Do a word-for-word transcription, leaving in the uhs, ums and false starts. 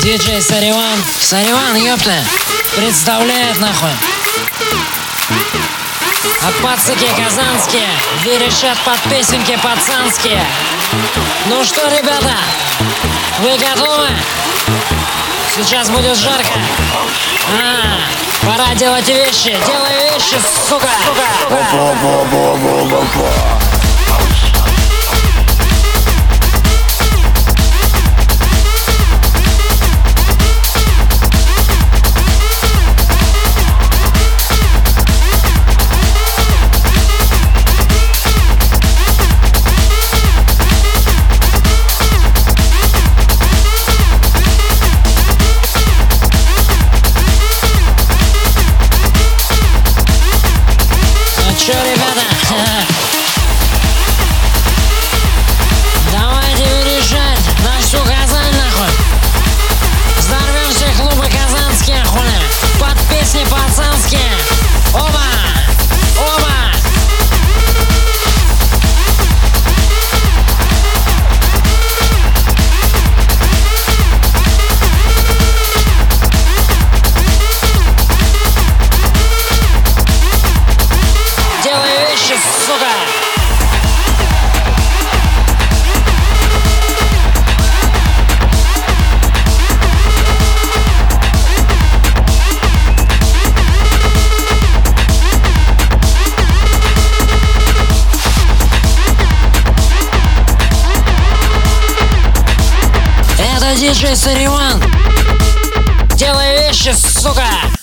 Диджей Сариван. Сариван, ёпта. Представляет нахуй. А пацаки казанские верещат под песенки пацанские. Ну что, ребята, вы готовы? Сейчас будет жарко. А, пора делать вещи. Делай вещи, сука. сука. Чё, ребята? Давайте вырешать на всю Казань, нахуй. Взорвем все клубы казанские, хули. Под песни пацанские. Оба! Оба! Делай вещи, сука! Это диджей Сариван. Делай вещи, сука!